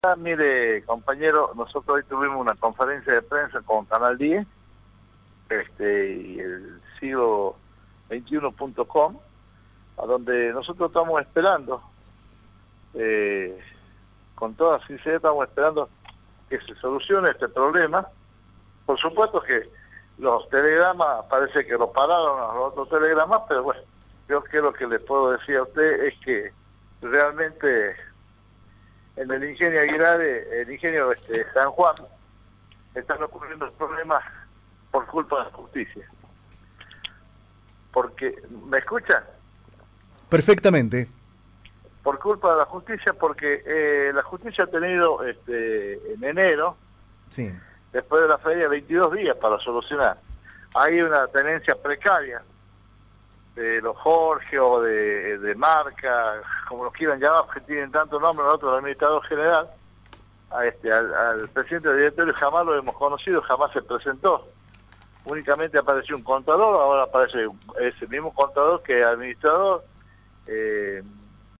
Mire, compañero, nosotros hoy tuvimos una conferencia de prensa con Canal 10 y el siglo21.com, a donde nosotros estamos esperando, con toda sinceridad estamos esperando que se solucione este problema. Por supuesto que los telegramas, parece que los pararon a los otros telegramas, pero bueno, yo creo que lo que le puedo decir a usted es que realmente en el ingenio Aguilar, el ingenio San Juan, están ocurriendo problemas por culpa de la justicia. Porque, ¿me escuchan? Perfectamente. Por culpa de la justicia, porque la justicia ha tenido en enero, Sí. después de la feria, 22 días para solucionar. Hay una tenencia precaria de los Jorge o de Marca, como los quieran llamar, que tienen tanto nombre, nosotros, el administrador general, al presidente del directorio jamás lo hemos conocido, jamás se presentó. Únicamente apareció un contador, ahora aparece ese mismo contador que administrador.